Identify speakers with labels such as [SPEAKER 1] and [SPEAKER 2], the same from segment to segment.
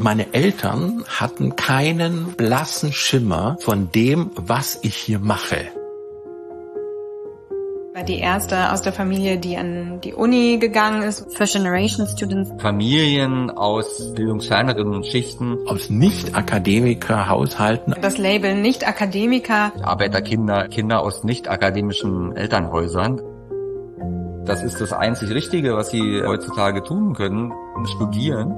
[SPEAKER 1] Meine Eltern hatten keinen blassen Schimmer von dem, was ich hier mache.
[SPEAKER 2] War die erste aus der Familie, die an die Uni gegangen ist.
[SPEAKER 3] First Generation Students.
[SPEAKER 4] Familien aus bildungsferneren Schichten.
[SPEAKER 1] Aus Nicht-Akademiker-Haushalten.
[SPEAKER 2] Das Label Nicht-Akademiker.
[SPEAKER 4] Arbeiterkinder, Kinder aus nicht-akademischen Elternhäusern. Das ist das einzig Richtige, was sie heutzutage tun können, studieren.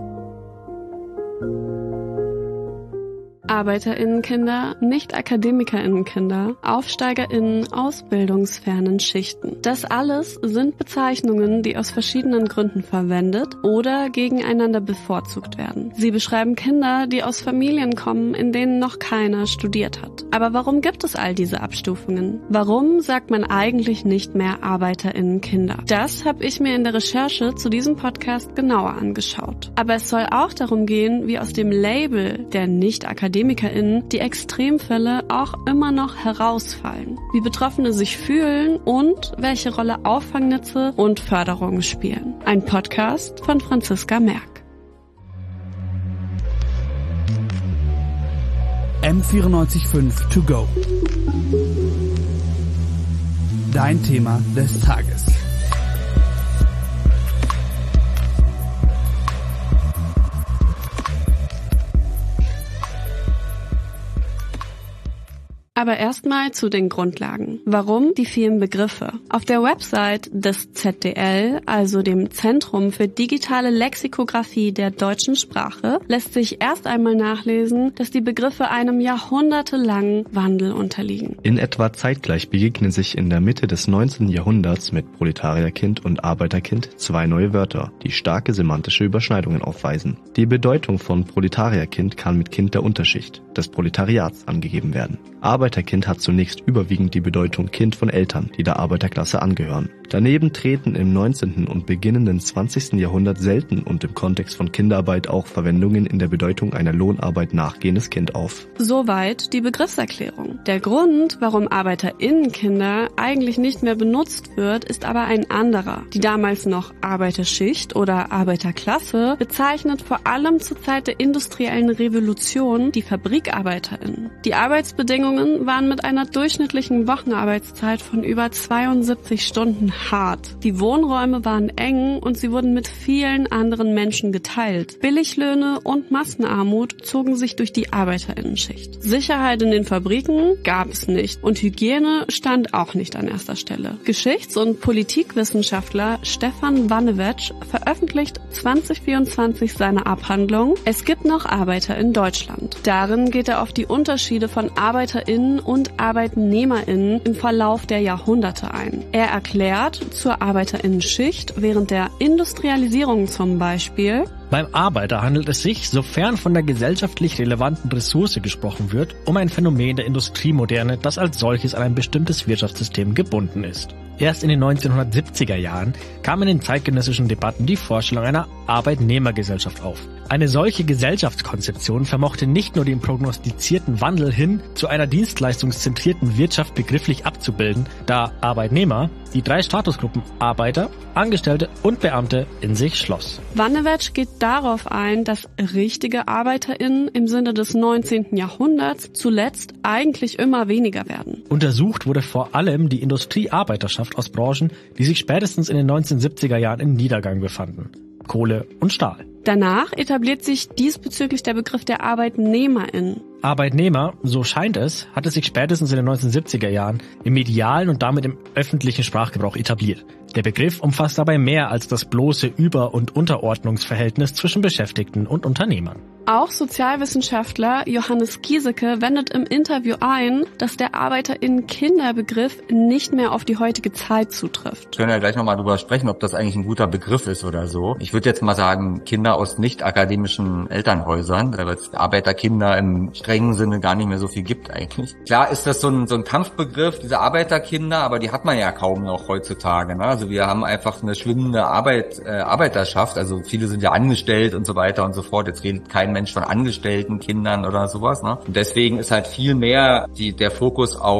[SPEAKER 5] ArbeiterInnenkinder, Nicht-AkademikerInnenkinder, AufsteigerInnen aus bildungsfernen Schichten. Das alles sind Bezeichnungen, die aus verschiedenen Gründen verwendet oder gegeneinander bevorzugt werden. Sie beschreiben Kinder, die aus Familien kommen, in denen noch keiner studiert hat. Aber warum gibt es all diese Abstufungen? Warum sagt man eigentlich nicht mehr ArbeiterInnenkinder? Das habe ich mir in der Recherche zu diesem Podcast genauer angeschaut. Aber es soll auch darum gehen, wie aus dem Label der Nicht-AkademikerInnen die Extremfälle auch immer noch herausfallen, wie Betroffene sich fühlen und welche Rolle Auffangnetze und Förderungen spielen. Ein Podcast von Franziska Merck.
[SPEAKER 6] M94.5 to go. Dein Thema des Tages.
[SPEAKER 5] Aber erstmal zu den Grundlagen. Warum die vielen Begriffe? Auf der Website des ZDL, also dem Zentrum für digitale Lexikographie der deutschen Sprache, lässt sich erst einmal nachlesen, dass die Begriffe einem jahrhundertelangen Wandel unterliegen.
[SPEAKER 7] In etwa zeitgleich begegnen sich in der Mitte des 19. Jahrhunderts mit Proletarierkind und Arbeiterkind zwei neue Wörter, die starke semantische Überschneidungen aufweisen. Die Bedeutung von Proletarierkind kann mit Kind der Unterschicht, des Proletariats, angegeben werden. Arbeiterkind hat zunächst überwiegend die Bedeutung Kind von Eltern, die der Arbeiterklasse angehören. Daneben treten im 19. und beginnenden 20. Jahrhundert selten und im Kontext von Kinderarbeit auch Verwendungen in der Bedeutung einer Lohnarbeit nachgehendes Kind auf.
[SPEAKER 5] Soweit die Begriffserklärung. Der Grund, warum ArbeiterInnenkinder eigentlich nicht mehr benutzt wird, ist aber ein anderer. Die damals noch Arbeiterschicht oder Arbeiterklasse bezeichnet vor allem zur Zeit der industriellen Revolution die FabrikarbeiterInnen. Die Arbeitsbedingungen waren mit einer durchschnittlichen Wochenarbeitszeit von über 72 Stunden hart. Die Wohnräume waren eng und sie wurden mit vielen anderen Menschen geteilt. Billiglöhne und Massenarmut zogen sich durch die ArbeiterInnenschicht. Sicherheit in den Fabriken gab es nicht und Hygiene stand auch nicht an erster Stelle. Geschichts- und Politikwissenschaftler Stefan Wannewetsch veröffentlicht 2024 seine Abhandlung "Es gibt noch Arbeiter in Deutschland". Darin geht er auf die Unterschiede von ArbeiterInnen und ArbeitnehmerInnen im Verlauf der Jahrhunderte ein. Er erklärt zur ArbeiterInnenschicht während der Industrialisierung zum Beispiel:
[SPEAKER 8] Beim Arbeiter handelt es sich, sofern von der gesellschaftlich relevanten Ressource gesprochen wird, um ein Phänomen der Industriemoderne, das als solches an ein bestimmtes Wirtschaftssystem gebunden ist. Erst in den 1970er Jahren kam in den zeitgenössischen Debatten die Vorstellung einer Arbeitnehmergesellschaft auf. Eine solche Gesellschaftskonzeption vermochte nicht nur den prognostizierten Wandel hin zu einer dienstleistungszentrierten Wirtschaft begrifflich abzubilden, da Arbeitnehmer die drei Statusgruppen Arbeiter, Angestellte und Beamte in sich schloss.
[SPEAKER 5] Wannewetsch geht darauf ein, dass richtige ArbeiterInnen im Sinne des 19. Jahrhunderts zuletzt eigentlich immer weniger werden.
[SPEAKER 8] Untersucht wurde vor allem die Industriearbeiterschaft aus Branchen, die sich spätestens in den 1970er Jahren im Niedergang befanden: Kohle und Stahl.
[SPEAKER 5] Danach etabliert sich diesbezüglich der Begriff der ArbeitnehmerInnen.
[SPEAKER 8] Arbeitnehmer, so scheint es, hatte sich spätestens in den 1970er Jahren im medialen und damit im öffentlichen Sprachgebrauch etabliert. Der Begriff umfasst dabei mehr als das bloße Über- und Unterordnungsverhältnis zwischen Beschäftigten und Unternehmern.
[SPEAKER 5] Auch Sozialwissenschaftler Johannes Giesecke wendet im Interview ein, dass der ArbeiterInnen-Kinder-Begriff nicht mehr auf die heutige Zeit zutrifft.
[SPEAKER 4] Wir können ja gleich nochmal drüber sprechen, ob das eigentlich ein guter Begriff ist oder so. Ich würde jetzt mal sagen, Kinder aus nicht-akademischen Elternhäusern, weil es Arbeiterkinder im strengen Sinne gar nicht mehr so viel gibt eigentlich. Klar ist das so ein Kampfbegriff, diese Arbeiterkinder, aber die hat man ja kaum noch heutzutage, ne? Also wir haben einfach eine schwindende Arbeiterschaft, also viele sind ja angestellt und so weiter und so fort. Jetzt redet kein Mensch von angestellten Kindern oder sowas, ne? Und deswegen ist halt viel mehr der Fokus auf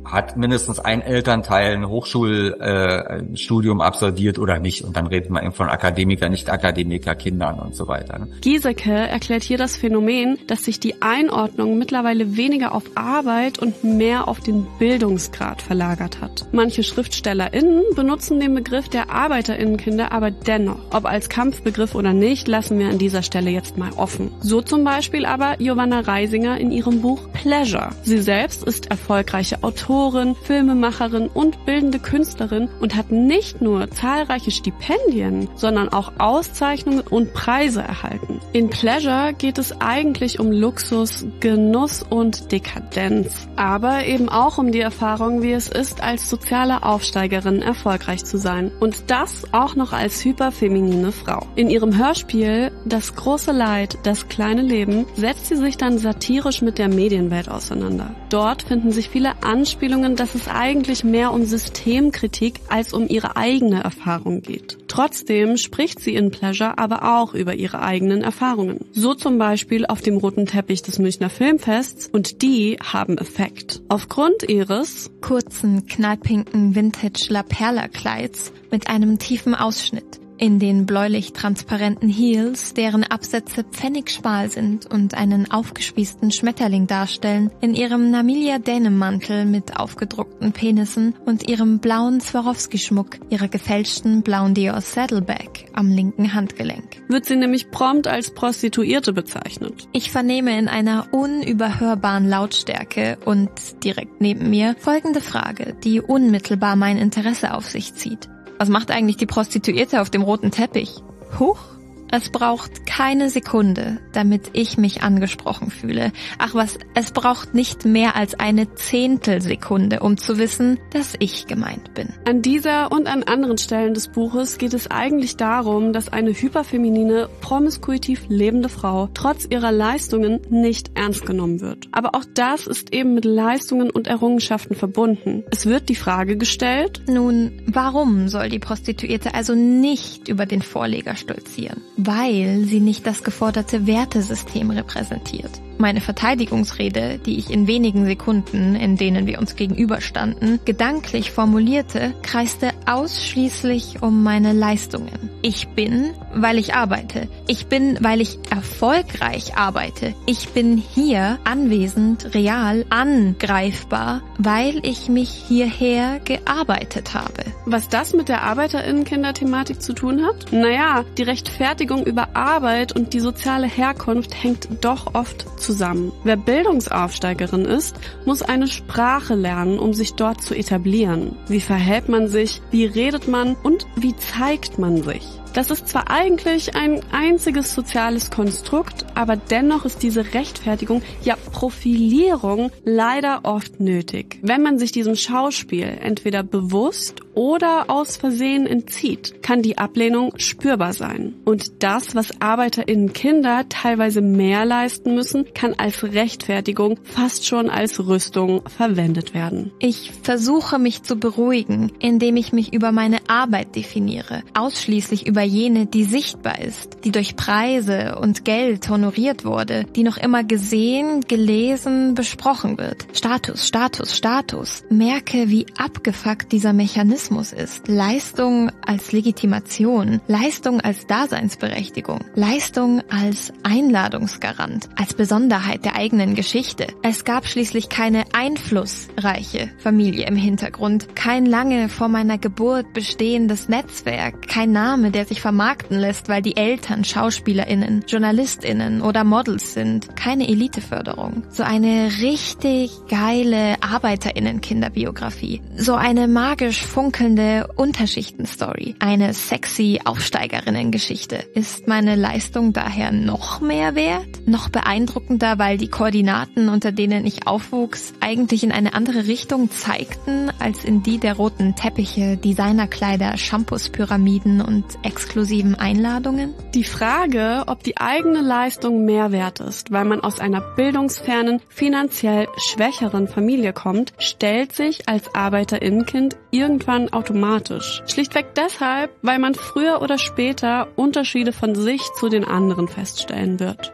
[SPEAKER 4] hat mindestens ein Elternteil ein Hochschulstudium absolviert oder nicht. Und dann redet man eben von Akademiker, Nicht-Akademiker, Kindern und so weiter.
[SPEAKER 5] Giesecke erklärt hier das Phänomen, dass sich die Einordnung mittlerweile weniger auf Arbeit und mehr auf den Bildungsgrad verlagert hat. Manche SchriftstellerInnen benutzen den Begriff der ArbeiterInnenkinder aber dennoch. Ob als Kampfbegriff oder nicht, lassen wir an dieser Stelle jetzt mal offen. So zum Beispiel aber Giovanna Reisinger in ihrem Buch Pleasure. Sie selbst ist erfolgreiche Autorin, Filmemacherin und bildende Künstlerin und hat nicht nur zahlreiche Stipendien, sondern auch Auszeichnungen und Preise erhalten. In Pleasure geht es eigentlich um Luxus, Genuss und Dekadenz, aber eben auch um die Erfahrung, wie es ist, als soziale Aufsteigerin erfolgreich zu sein. Und das auch noch als hyperfeminine Frau. In ihrem Hörspiel Das große Leid, das kleine Leben setzt sie sich dann satirisch mit der Medienwelt auseinander. Dort finden sich viele Anspielungen, dass es eigentlich mehr um Systemkritik als um ihre eigene Erfahrung geht. Trotzdem spricht sie in Pleasure aber auch über ihre eigenen Erfahrungen. So zum Beispiel auf dem roten Teppich des Münchner Filmfests und die haben Effekt. Aufgrund ihres
[SPEAKER 3] kurzen, knallpinken Vintage-La Perla-Kleids mit einem tiefen Ausschnitt, in den bläulich-transparenten Heels, deren Absätze pfennigschmal sind und einen aufgespießten Schmetterling darstellen, in ihrem Namilia-Denim-Mantel mit aufgedruckten Penissen und ihrem blauen Swarovski-Schmuck, ihrer gefälschten blauen Dior Saddleback am linken Handgelenk.
[SPEAKER 5] Wird sie nämlich prompt als Prostituierte bezeichnet.
[SPEAKER 3] Ich vernehme in einer unüberhörbaren Lautstärke und direkt neben mir folgende Frage, die unmittelbar mein Interesse auf sich zieht. Was macht eigentlich die Prostituierte auf dem roten Teppich? Huch! Es braucht keine Sekunde, damit ich mich angesprochen fühle. Ach was, es braucht nicht mehr als eine Zehntelsekunde, um zu wissen, dass ich gemeint bin.
[SPEAKER 5] An dieser und an anderen Stellen des Buches geht es eigentlich darum, dass eine hyperfeminine, promiskuitiv lebende Frau trotz ihrer Leistungen nicht ernst genommen wird. Aber auch das ist eben mit Leistungen und Errungenschaften verbunden. Es wird die Frage gestellt:
[SPEAKER 3] Nun, warum soll die Prostituierte also nicht über den Vorleger stolzieren? Weil sie nicht das geforderte Wertesystem repräsentiert. Meine Verteidigungsrede, die ich in wenigen Sekunden, in denen wir uns gegenüberstanden, gedanklich formulierte, kreiste ausschließlich um meine Leistungen. Ich bin, weil ich arbeite. Ich bin, weil ich erfolgreich arbeite. Ich bin hier anwesend, real, angreifbar, weil ich mich hierher gearbeitet habe.
[SPEAKER 5] Was das mit der ArbeiterInnenkinder-Thematik zu tun hat? Naja, die Rechtfertigung über Arbeit und die soziale Herkunft hängt doch oft zusammen. Wer Bildungsaufsteigerin ist, muss eine Sprache lernen, um sich dort zu etablieren. Wie verhält man sich, wie redet man und wie zeigt man sich? Das ist zwar eigentlich ein einziges soziales Konstrukt, aber dennoch ist diese Rechtfertigung, ja Profilierung, leider oft nötig. Wenn man sich diesem Schauspiel entweder bewusst oder aus Versehen entzieht, kann die Ablehnung spürbar sein. Und das, was ArbeiterInnen-Kinder teilweise mehr leisten müssen, kann als Rechtfertigung fast schon als Rüstung verwendet werden.
[SPEAKER 3] Ich versuche mich zu beruhigen, indem ich mich über meine Arbeit definiere, ausschließlich über jene, die sichtbar ist, die durch Preise und Geld honoriert wurde, die noch immer gesehen, gelesen, besprochen wird. Status, Status, Status. Merke, wie abgefuckt dieser Mechanismus ist. Leistung als Legitimation, Leistung als Daseinsberechtigung, Leistung als Einladungsgarant, als Besonderheit der eigenen Geschichte. Es gab schließlich keine einflussreiche Familie im Hintergrund, kein lange vor meiner Geburt bestehendes Netzwerk, kein Name, der sich vermarkten lässt, weil die Eltern SchauspielerInnen, JournalistInnen oder Models sind. Keine Eliteförderung. So eine richtig geile ArbeiterInnen-Kinderbiografie. So eine magisch funkelnde Unterschichtenstory. Eine sexy Aufsteigerinnen-Geschichte. Ist meine Leistung daher noch mehr wert? Noch beeindruckender, weil die Koordinaten, unter denen ich aufwuchs, eigentlich in eine andere Richtung zeigten, als in die der roten Teppiche, Designerkleider, Shampoos-Pyramiden und exklusiven Einladungen?
[SPEAKER 5] Die Frage, ob die eigene Leistung mehr wert ist, weil man aus einer bildungsfernen, finanziell schwächeren Familie kommt, stellt sich als ArbeiterInnenkind irgendwann automatisch. Schlichtweg deshalb, weil man früher oder später Unterschiede von sich zu den anderen feststellen wird. Auch ich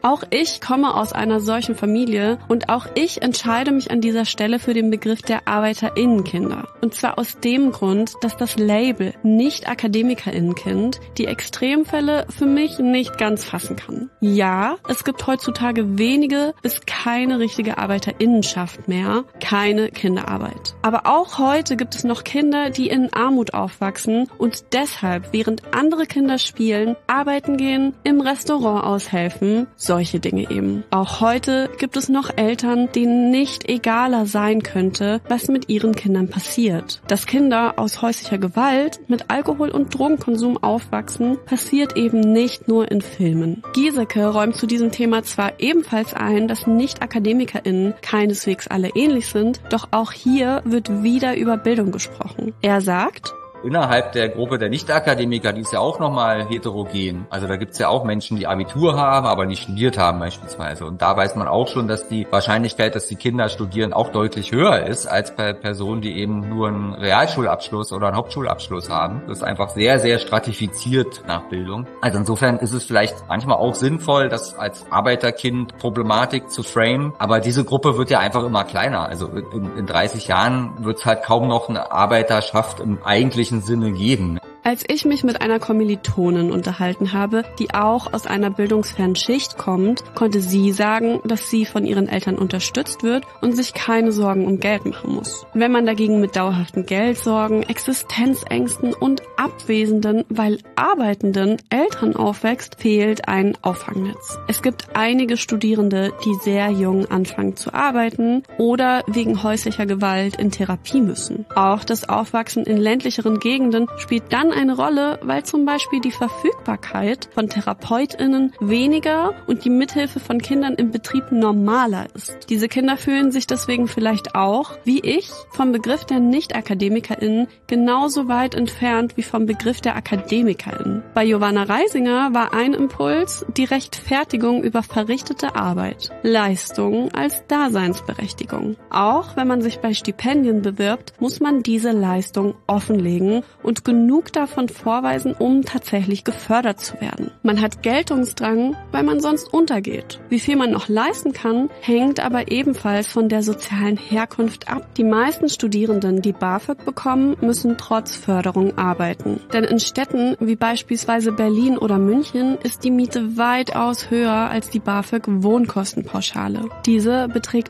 [SPEAKER 5] Ich komme aus einer solchen Familie und auch ich entscheide mich an dieser Stelle für den Begriff der ArbeiterInnenkinder. Und zwar aus dem Grund, dass das Label Nicht-AkademikerInnenkind die Extremfälle für mich nicht ganz fassen kann. Ja, es gibt heutzutage wenige bis keine richtige ArbeiterInnenschaft mehr, keine Kinderarbeit. Aber auch heute gibt es noch Kinder, die in Armut aufwachsen und deshalb, während andere Kinder spielen, arbeiten gehen, im Restaurant aushelfen, solche Dinge eben. Auch heute gibt es noch Eltern, denen nicht egaler sein könnte, was mit ihren Kindern passiert. Dass Kinder aus häuslicher Gewalt mit Alkohol- und Drogenkonsum aufwachsen, passiert eben nicht nur in Filmen. Giesecke räumt zu diesem Thema zwar ebenfalls ein, dass Nicht-AkademikerInnen keineswegs alle ähnlich sind, doch auch hier wird wieder über Bildung gesprochen. Er sagt:
[SPEAKER 4] Innerhalb der Gruppe der Nicht-Akademiker, die ist ja auch nochmal heterogen. Also da gibt's ja auch Menschen, die Abitur haben, aber nicht studiert haben beispielsweise. Und da weiß man auch schon, dass die Wahrscheinlichkeit, dass die Kinder studieren, auch deutlich höher ist, als bei Personen, die eben nur einen Realschulabschluss oder einen Hauptschulabschluss haben. Das ist einfach sehr, sehr stratifiziert nach Bildung. Also insofern ist es vielleicht manchmal auch sinnvoll, das als Arbeiterkind Problematik zu framen. Aber diese Gruppe wird ja einfach immer kleiner. Also in 30 Jahren wird's halt kaum noch eine Arbeiterschaft im eigentlichen Sinne geben.
[SPEAKER 5] Als ich mich mit einer Kommilitonin unterhalten habe, die auch aus einer bildungsfernen Schicht kommt, konnte sie sagen, dass sie von ihren Eltern unterstützt wird und sich keine Sorgen um Geld machen muss. Wenn man dagegen mit dauerhaften Geldsorgen, Existenzängsten und abwesenden, weil arbeitenden Eltern aufwächst, fehlt ein Auffangnetz. Es gibt einige Studierende, die sehr jung anfangen zu arbeiten oder wegen häuslicher Gewalt in Therapie müssen. Auch das Aufwachsen in ländlicheren Gegenden spielt dann eine Rolle, weil zum Beispiel die Verfügbarkeit von TherapeutInnen weniger und die Mithilfe von Kindern im Betrieb normaler ist. Diese Kinder fühlen sich deswegen vielleicht auch, wie ich, vom Begriff der Nicht-AkademikerInnen genauso weit entfernt wie vom Begriff der AkademikerInnen. Bei Giovanna Reisinger war ein Impuls die Rechtfertigung über verrichtete Arbeit, Leistung als Daseinsberechtigung. Auch wenn man sich bei Stipendien bewirbt, muss man diese Leistung offenlegen und genug davon vorweisen, um tatsächlich gefördert zu werden. Man hat Geltungsdrang, weil man sonst untergeht. Wie viel man noch leisten kann, hängt aber ebenfalls von der sozialen Herkunft ab. Die meisten Studierenden, die BAföG bekommen, müssen trotz Förderung arbeiten. Denn in Städten wie beispielsweise Berlin oder München ist die Miete weitaus höher als die BAföG-Wohnkostenpauschale. Diese beträgt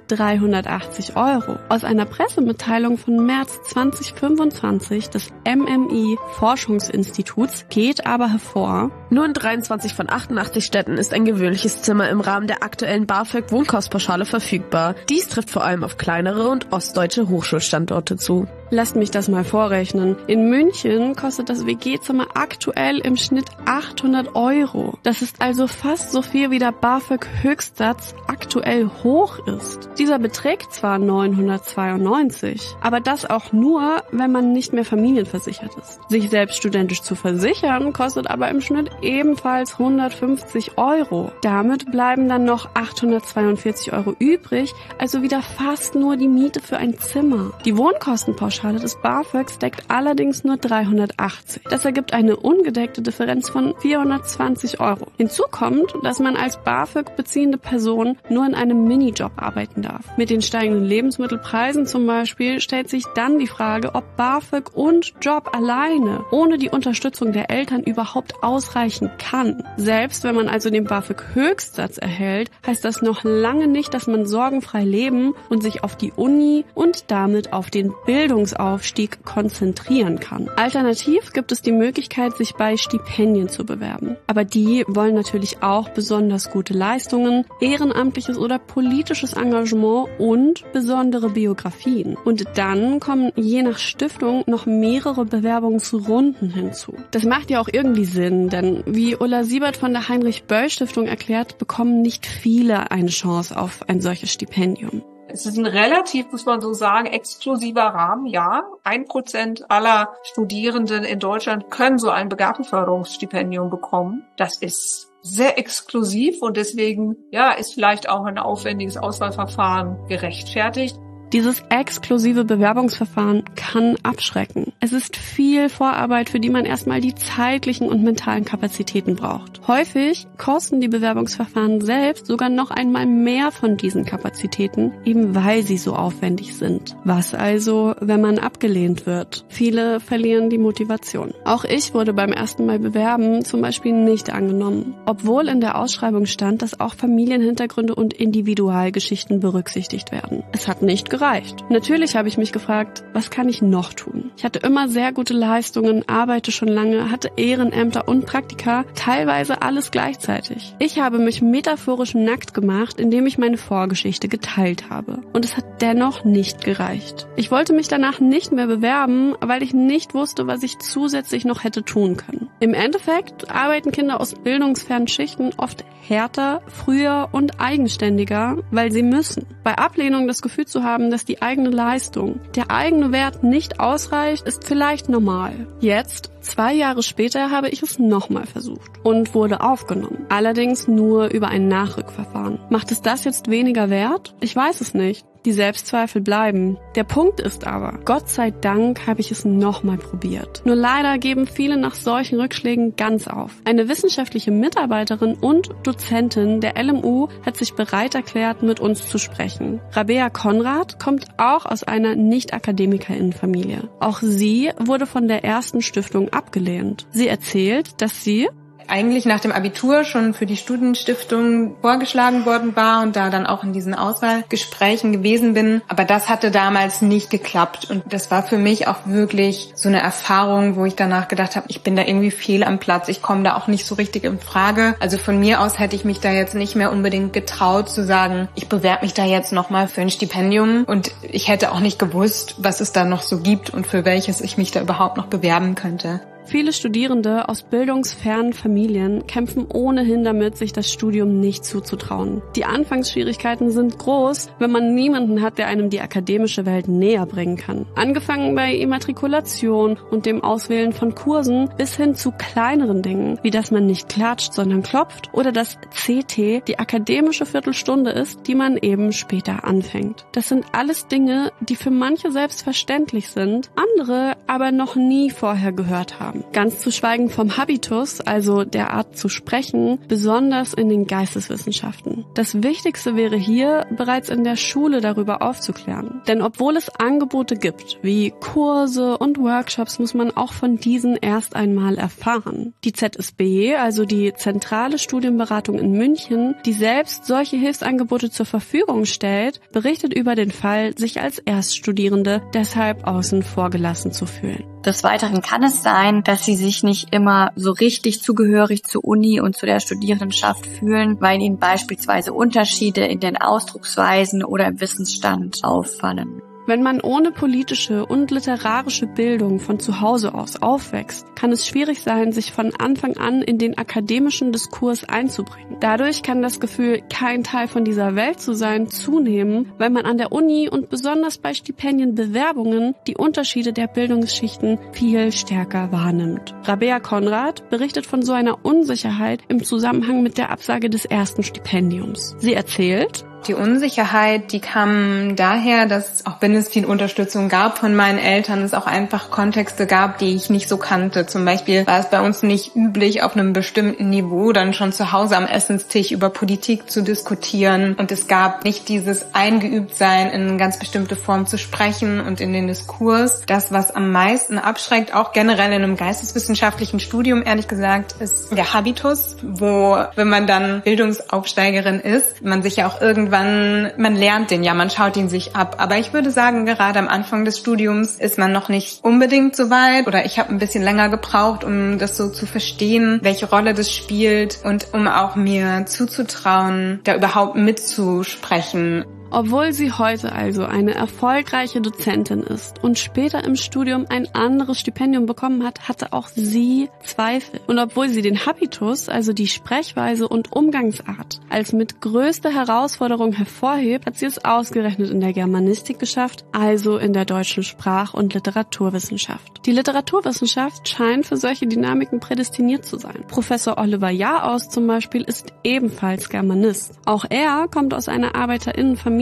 [SPEAKER 5] 380 €. Aus einer Pressemitteilung von März 2025 des MMI-Forschungsinstituts geht aber hervor:
[SPEAKER 9] Nur in 23 von 88 Städten ist ein gewöhnliches Zimmer im Rahmen der aktuellen BAföG-Wohnkostpauschale verfügbar. Dies trifft vor allem auf kleinere und ostdeutsche Hochschulstandorte zu.
[SPEAKER 5] Lasst mich das mal vorrechnen. In München kostet das WG-Zimmer aktuell im Schnitt 800 €. Das ist also fast so viel, wie der BAföG-Höchstsatz aktuell hoch ist. Dieser beträgt zwar 992, aber das auch nur, wenn man nicht mehr familienversichert ist. Sich selbst studentisch zu versichern, kostet aber im Schnitt ebenfalls 150 €. Damit bleiben dann noch 842 € übrig, also wieder fast nur die Miete für ein Zimmer. Die Wohnkostenpauschale des BAföGs deckt allerdings nur 380. Das ergibt eine ungedeckte Differenz von 420 €. Hinzu kommt, dass man als BAföG beziehende Person nur in einem Minijob arbeiten darf. Mit den steigenden Lebensmittelpreisen zum Beispiel stellt sich dann die Frage, ob BAföG und Job alleine ohne die Unterstützung der Eltern überhaupt ausreichen kann. Selbst wenn man also den BAföG-Höchstsatz erhält, heißt das noch lange nicht, dass man sorgenfrei leben und sich auf die Uni und damit auf den Bildungsaufstieg konzentrieren kann. Alternativ gibt es die Möglichkeit, sich bei Stipendien zu bewerben. Aber die wollen natürlich auch besonders gute Leistungen, ehrenamtliches oder politisches Engagement und besondere Biografien. Und dann kommen je nach Stiftung noch mehrere Bewerbungsrunden hinzu. Das macht ja auch irgendwie Sinn, denn wie Ulla Siebert von der Heinrich-Böll-Stiftung erklärt, bekommen nicht viele eine Chance auf ein solches Stipendium.
[SPEAKER 10] Es ist ein relativ, muss man so sagen, exklusiver Rahmen, ja. 1% aller Studierenden in Deutschland können so ein Begabtenförderungsstipendium bekommen. Das ist sehr exklusiv und deswegen, ja, ist vielleicht auch ein aufwendiges Auswahlverfahren gerechtfertigt.
[SPEAKER 5] Dieses exklusive Bewerbungsverfahren kann abschrecken. Es ist viel Vorarbeit, für die man erstmal die zeitlichen und mentalen Kapazitäten braucht. Häufig kosten die Bewerbungsverfahren selbst sogar noch einmal mehr von diesen Kapazitäten, eben weil sie so aufwendig sind. Was also, wenn man abgelehnt wird? Viele verlieren die Motivation. Auch ich wurde beim ersten Mal bewerben zum Beispiel nicht angenommen, obwohl in der Ausschreibung stand, dass auch Familienhintergründe und Individualgeschichten berücksichtigt werden. Es hat nicht gereicht. Natürlich habe ich mich gefragt, was kann ich noch tun? Ich hatte immer sehr gute Leistungen, arbeite schon lange, hatte Ehrenämter und Praktika, teilweise alles gleichzeitig. Ich habe mich metaphorisch nackt gemacht, indem ich meine Vorgeschichte geteilt habe. Und es hat dennoch nicht gereicht. Ich wollte mich danach nicht mehr bewerben, weil ich nicht wusste, was ich zusätzlich noch hätte tun können. Im Endeffekt arbeiten Kinder aus bildungsfernen Schichten oft härter, früher und eigenständiger, weil sie müssen. Bei Ablehnung das Gefühl zu haben, dass die eigene Leistung, der eigene Wert nicht ausreicht, ist vielleicht normal. Jetzt, 2 Jahre später, habe ich es nochmal versucht und wurde aufgenommen. Allerdings nur über ein Nachrückverfahren. Macht es das jetzt weniger wert? Ich weiß es nicht. Die Selbstzweifel bleiben. Der Punkt ist aber, Gott sei Dank habe ich es nochmal probiert. Nur leider geben viele nach solchen Rückschlägen ganz auf. Eine wissenschaftliche Mitarbeiterin und Dozentin der LMU hat sich bereit erklärt, mit uns zu sprechen. Rabea Konrad kommt auch aus einer Nicht-AkademikerInnen-Familie. Auch sie wurde von der ersten Stiftung abgelehnt. Sie erzählt, dass sie
[SPEAKER 2] eigentlich nach dem Abitur schon für die Studienstiftung vorgeschlagen worden war und da dann auch in diesen Auswahlgesprächen gewesen bin. Aber das hatte damals nicht geklappt. Und das war für mich auch wirklich so eine Erfahrung, wo ich danach gedacht habe, ich bin da irgendwie fehl am Platz. Ich komme da auch nicht so richtig in Frage. Also von mir aus hätte ich mich da jetzt nicht mehr unbedingt getraut zu sagen, ich bewerbe mich da jetzt nochmal für ein Stipendium. Und ich hätte auch nicht gewusst, was es da noch so gibt und für welches ich mich da überhaupt noch bewerben könnte.
[SPEAKER 5] Viele Studierende aus bildungsfernen Familien kämpfen ohnehin damit, sich das Studium nicht zuzutrauen. Die Anfangsschwierigkeiten sind groß, wenn man niemanden hat, der einem die akademische Welt näher bringen kann. Angefangen bei Immatrikulation und dem Auswählen von Kursen bis hin zu kleineren Dingen, wie dass man nicht klatscht, sondern klopft oder dass CT die akademische Viertelstunde ist, die man eben später anfängt. Das sind alles Dinge, die für manche selbstverständlich sind, andere aber noch nie vorher gehört haben. Ganz zu schweigen vom Habitus, also der Art zu sprechen, besonders in den Geisteswissenschaften. Das Wichtigste wäre hier, bereits in der Schule darüber aufzuklären. Denn obwohl es Angebote gibt, wie Kurse und Workshops, muss man auch von diesen erst einmal erfahren. Die ZSB, also die Zentrale Studienberatung in München, die selbst solche Hilfsangebote zur Verfügung stellt, berichtet über den Fall, sich als Erststudierende deshalb außen vor gelassen zu fühlen.
[SPEAKER 11] Des Weiteren kann es sein, dass sie sich nicht immer so richtig zugehörig zur Uni und zu der Studierendenschaft fühlen, weil ihnen beispielsweise Unterschiede in den Ausdrucksweisen oder im Wissensstand auffallen.
[SPEAKER 5] Wenn man ohne politische und literarische Bildung von zu Hause aus aufwächst, kann es schwierig sein, sich von Anfang an in den akademischen Diskurs einzubringen. Dadurch kann das Gefühl, kein Teil von dieser Welt zu sein, zunehmen, weil man an der Uni und besonders bei Stipendienbewerbungen die Unterschiede der Bildungsschichten viel stärker wahrnimmt. Rabea Konrad berichtet von so einer Unsicherheit im Zusammenhang mit der Absage des ersten Stipendiums. Sie erzählt:
[SPEAKER 2] Die Unsicherheit, die kam daher, dass, auch wenn es viel Unterstützung gab von meinen Eltern, es auch einfach Kontexte gab, die ich nicht so kannte. Zum Beispiel war es bei uns nicht üblich, auf einem bestimmten Niveau dann schon zu Hause am Essenstisch über Politik zu diskutieren. Und es gab nicht dieses Eingeübtsein, in eine ganz bestimmte Form zu sprechen und in den Diskurs. Das, was am meisten abschreckt, auch generell in einem geisteswissenschaftlichen Studium, ehrlich gesagt, ist der Habitus, wo, wenn man dann Bildungsaufsteigerin ist, man sich ja auch irgendwann, man lernt den ja, man schaut ihn sich ab. Aber ich würde sagen, gerade am Anfang des Studiums ist man noch nicht unbedingt so weit, oder ich habe ein bisschen länger gebraucht, um das so zu verstehen, welche Rolle das spielt und um auch mir zuzutrauen, da überhaupt mitzusprechen.
[SPEAKER 5] Obwohl sie heute also eine erfolgreiche Dozentin ist und später im Studium ein anderes Stipendium bekommen hat, hatte auch sie Zweifel. Und obwohl sie den Habitus, also die Sprechweise und Umgangsart, als mit größter Herausforderung hervorhebt, hat sie es ausgerechnet in der Germanistik geschafft, also in der deutschen Sprach- und Literaturwissenschaft. Die Literaturwissenschaft scheint für solche Dynamiken prädestiniert zu sein. Professor Oliver Jahraus zum Beispiel ist ebenfalls Germanist. Auch er kommt aus einer ArbeiterInnenfamilie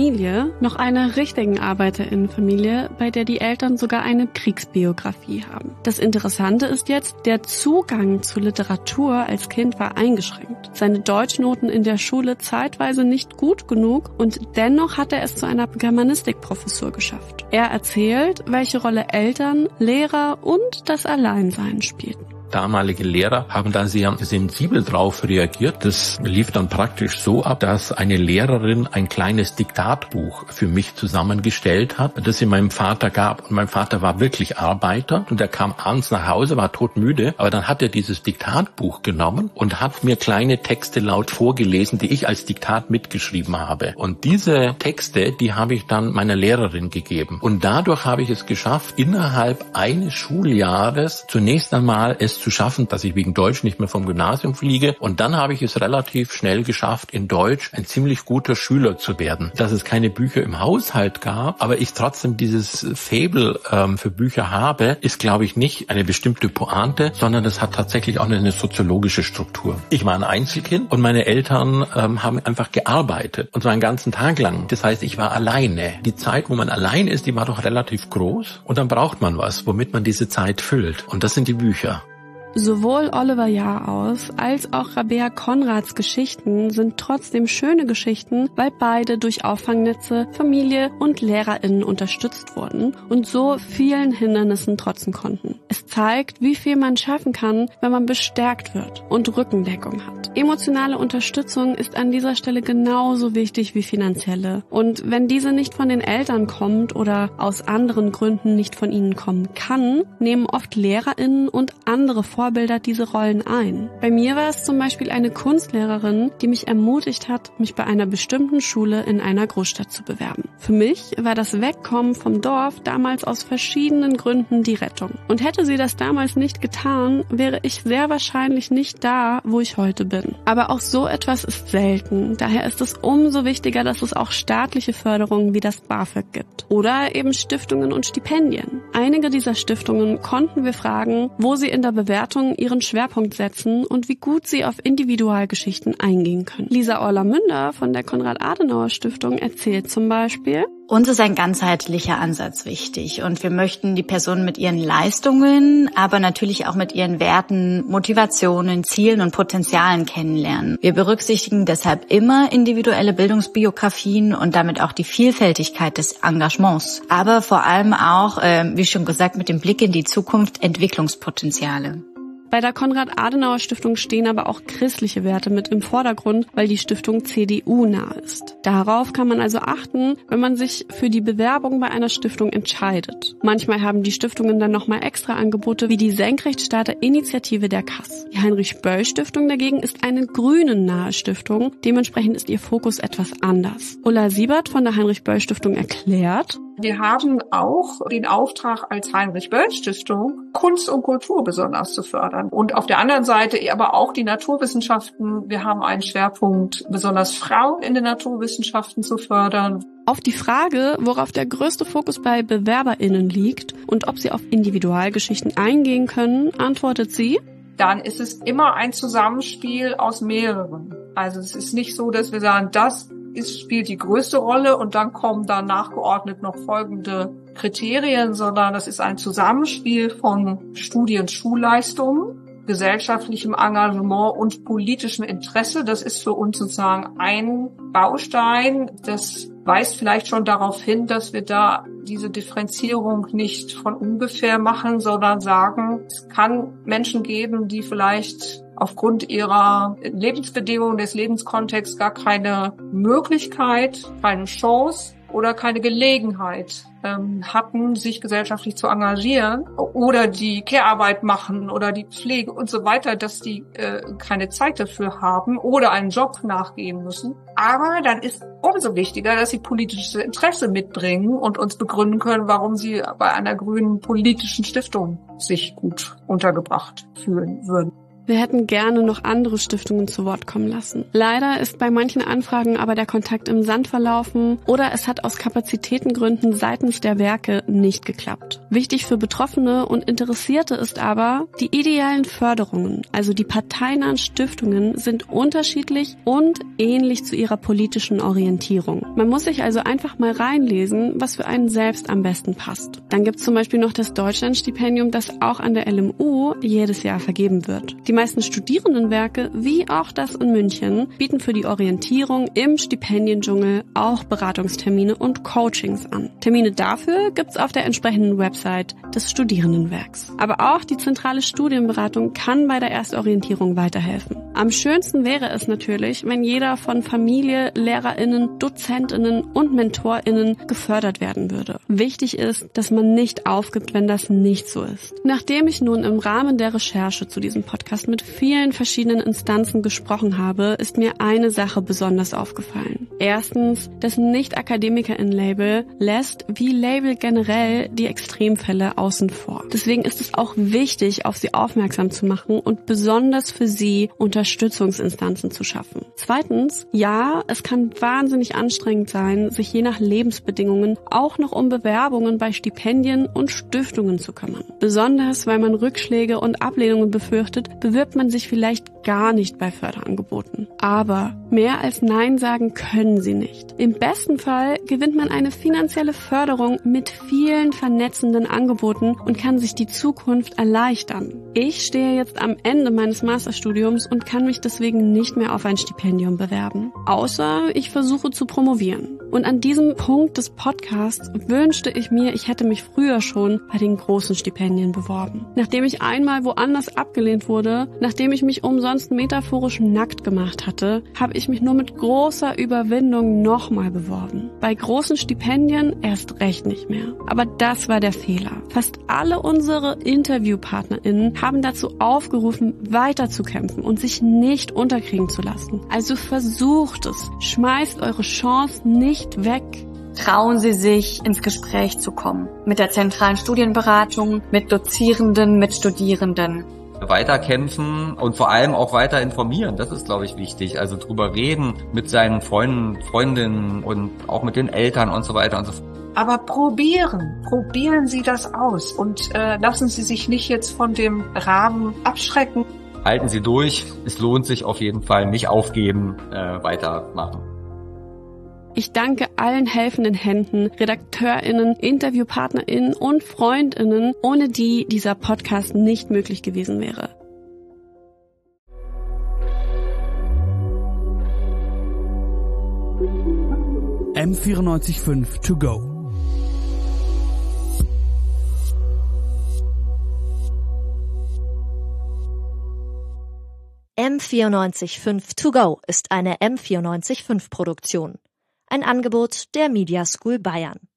[SPEAKER 5] Familie, noch einer richtigen ArbeiterInnenfamilie, bei der die Eltern sogar eine Kriegsbiografie haben. Das Interessante ist jetzt, der Zugang zu Literatur als Kind war eingeschränkt. Seine Deutschnoten in der Schule zeitweise nicht gut genug und dennoch hat er es zu einer Germanistikprofessur geschafft. Er erzählt, welche Rolle Eltern, Lehrer und das Alleinsein spielten.
[SPEAKER 1] Damalige Lehrer haben da sehr sensibel drauf reagiert. Das lief dann praktisch so ab, dass eine Lehrerin ein kleines Diktatbuch für mich zusammengestellt hat, das sie meinem Vater gab. Und mein Vater war wirklich Arbeiter und er kam abends nach Hause, war todmüde, aber dann hat er dieses Diktatbuch genommen und hat mir kleine Texte laut vorgelesen, die ich als Diktat mitgeschrieben habe. Und diese Texte, die habe ich dann meiner Lehrerin gegeben. Und dadurch habe ich es geschafft, innerhalb eines Schuljahres zunächst einmal es zu schaffen, dass ich wegen Deutsch nicht mehr vom Gymnasium fliege. Und dann habe ich es relativ schnell geschafft, in Deutsch ein ziemlich guter Schüler zu werden. Dass es keine Bücher im Haushalt gab, aber ich trotzdem dieses Faible für Bücher habe, ist, glaube ich, nicht eine bestimmte Pointe, sondern das hat tatsächlich auch eine soziologische Struktur. Ich war ein Einzelkind und meine Eltern haben einfach gearbeitet und zwar einen ganzen Tag lang. Das heißt, ich war alleine. Die Zeit, wo man allein ist, die war doch relativ groß und dann braucht man was, womit man diese Zeit füllt. Und das sind die Bücher.
[SPEAKER 5] Sowohl Oliver Jaraus als auch Rabea Konrads Geschichten sind trotzdem schöne Geschichten, weil beide durch Auffangnetze, Familie und LehrerInnen unterstützt wurden und so vielen Hindernissen trotzen konnten. Es zeigt, wie viel man schaffen kann, wenn man bestärkt wird und Rückendeckung hat. Emotionale Unterstützung ist an dieser Stelle genauso wichtig wie finanzielle. Und wenn diese nicht von den Eltern kommt oder aus anderen Gründen nicht von ihnen kommen kann, nehmen oft LehrerInnen und andere Vorbilder diese Rollen ein. Bei mir war es zum Beispiel eine Kunstlehrerin, die mich ermutigt hat, mich bei einer bestimmten Schule in einer Großstadt zu bewerben. Für mich war das Wegkommen vom Dorf damals aus verschiedenen Gründen die Rettung. Und hätte sie das damals nicht getan, wäre ich sehr wahrscheinlich nicht da, wo ich heute bin. Aber auch so etwas ist selten. Daher ist es umso wichtiger, dass es auch staatliche Förderungen wie das BAföG gibt. Oder eben Stiftungen und Stipendien. Einige dieser Stiftungen konnten wir fragen, wo sie in der Bewertung ihren Schwerpunkt setzen und wie gut sie auf Individualgeschichten eingehen können. Lisa Orla-Münder von der Konrad-Adenauer-Stiftung erzählt zum Beispiel:
[SPEAKER 11] Uns ist ein ganzheitlicher Ansatz wichtig und wir möchten die Person mit ihren Leistungen, aber natürlich auch mit ihren Werten, Motivationen, Zielen und Potenzialen kennenlernen. Wir berücksichtigen deshalb immer individuelle Bildungsbiografien und damit auch die Vielfältigkeit des Engagements, aber vor allem auch, wie schon gesagt, mit dem Blick in die Zukunft Entwicklungspotenziale.
[SPEAKER 5] Bei der Konrad-Adenauer-Stiftung stehen aber auch christliche Werte mit im Vordergrund, weil die Stiftung CDU-nah ist. Darauf kann man also achten, wenn man sich für die Bewerbung bei einer Stiftung entscheidet. Manchmal haben die Stiftungen dann nochmal extra Angebote wie die Senkrechtstarter-Initiative der KAS. Die Heinrich-Böll-Stiftung dagegen ist eine grünen-nahe Stiftung, dementsprechend ist ihr Fokus etwas anders. Ulla Siebert von der Heinrich-Böll-Stiftung erklärt:
[SPEAKER 10] Wir haben auch den Auftrag als Heinrich-Böll-Stiftung, Kunst und Kultur besonders zu fördern. Und auf der anderen Seite aber auch die Naturwissenschaften. Wir haben einen Schwerpunkt, besonders Frauen in den Naturwissenschaften zu fördern.
[SPEAKER 5] Auf die Frage, worauf der größte Fokus bei BewerberInnen liegt und ob sie auf Individualgeschichten eingehen können, antwortet sie:
[SPEAKER 10] Dann ist es immer ein Zusammenspiel aus mehreren. Also es ist nicht so, dass wir sagen, spielt die größte Rolle und dann kommen da nachgeordnet noch folgende Kriterien, sondern das ist ein Zusammenspiel von Schulleistungen, gesellschaftlichem Engagement und politischem Interesse. Das ist für uns sozusagen ein Baustein. Das weist vielleicht schon darauf hin, dass wir da diese Differenzierung nicht von ungefähr machen, sondern sagen, es kann Menschen geben, die vielleicht aufgrund ihrer Lebensbedingungen, des Lebenskontexts gar keine Möglichkeit, keine Chance oder keine Gelegenheit hatten, sich gesellschaftlich zu engagieren oder die Care-Arbeit machen oder die Pflege und so weiter, dass die keine Zeit dafür haben oder einen Job nachgehen müssen. Aber dann ist umso wichtiger, dass sie politisches Interesse mitbringen und uns begründen können, warum sie bei einer grünen politischen Stiftung sich gut untergebracht fühlen würden.
[SPEAKER 5] Wir hätten gerne noch andere Stiftungen zu Wort kommen lassen. Leider ist bei manchen Anfragen aber der Kontakt im Sand verlaufen oder es hat aus Kapazitätengründen seitens der Werke nicht geklappt. Wichtig für Betroffene und Interessierte ist aber, die ideellen Förderungen, also die parteinahen Stiftungen, sind unterschiedlich und ähnlich zu ihrer politischen Orientierung. Man muss sich also einfach mal reinlesen, was für einen selbst am besten passt. Dann gibt es zum Beispiel noch das Deutschlandstipendium, das auch an der LMU jedes Jahr vergeben wird. Die meisten Studierendenwerke, wie auch das in München, bieten für die Orientierung im Stipendiendschungel auch Beratungstermine und Coachings an. Termine dafür gibt's auf der entsprechenden Website des Studierendenwerks. Aber auch die zentrale Studienberatung kann bei der Erstorientierung weiterhelfen. Am schönsten wäre es natürlich, wenn jeder von Familie, LehrerInnen, DozentInnen und MentorInnen gefördert werden würde. Wichtig ist, dass man nicht aufgibt, wenn das nicht so ist. Nachdem ich nun im Rahmen der Recherche zu diesem Podcast mit vielen verschiedenen Instanzen gesprochen habe, ist mir eine Sache besonders aufgefallen. Erstens, das Nicht-AkademikerInnen-Label lässt, wie Label generell, die Extremfälle außen vor. Deswegen ist es auch wichtig, auf sie aufmerksam zu machen und besonders für sie Unterstützungsinstanzen zu schaffen. Zweitens, ja, es kann wahnsinnig anstrengend sein, sich je nach Lebensbedingungen auch noch um Bewerbungen bei Stipendien und Stiftungen zu kümmern. Besonders, weil man Rückschläge und Ablehnungen befürchtet, bewirbt man sich vielleicht gar nicht bei Förderangeboten. Aber mehr als Nein sagen können sie nicht. Im besten Fall gewinnt man eine finanzielle Förderung mit vielen vernetzenden Angeboten und kann sich die Zukunft erleichtern. Ich stehe jetzt am Ende meines Masterstudiums und kann mich deswegen nicht mehr auf ein Stipendium bewerben. Außer ich versuche zu promovieren. Und an diesem Punkt des Podcasts wünschte ich mir, ich hätte mich früher schon bei den großen Stipendien beworben. Nachdem ich einmal woanders abgelehnt wurde, nachdem ich mich umsonst metaphorisch nackt gemacht hatte, habe ich mich nur mit großer Überwindung nochmal beworben. Bei großen Stipendien erst recht nicht mehr. Aber das war der Fehler. Fast alle unsere InterviewpartnerInnen haben dazu aufgerufen, weiterzukämpfen und sich nicht unterkriegen zu lassen. Also versucht es. Schmeißt eure Chance nicht weg.
[SPEAKER 11] Trauen Sie sich, ins Gespräch zu kommen. Mit der zentralen Studienberatung, mit Dozierenden, mit Studierenden.
[SPEAKER 4] Weiterkämpfen und vor allem auch weiter informieren. Das ist, glaube ich, wichtig. Also drüber reden mit seinen Freunden, Freundinnen und auch mit den Eltern und so weiter und so fort.
[SPEAKER 10] Aber probieren Sie das aus und lassen Sie sich nicht jetzt von dem Rahmen abschrecken.
[SPEAKER 4] Halten Sie durch. Es lohnt sich auf jeden Fall. Nicht aufgeben, weitermachen.
[SPEAKER 5] Ich danke allen helfenden Händen, RedakteurInnen, InterviewpartnerInnen und FreundInnen, ohne die dieser Podcast nicht möglich gewesen wäre.
[SPEAKER 6] M94.5 to go.
[SPEAKER 12] M94.5 to go ist eine M94.5 Produktion. Ein Angebot der Media School Bayern.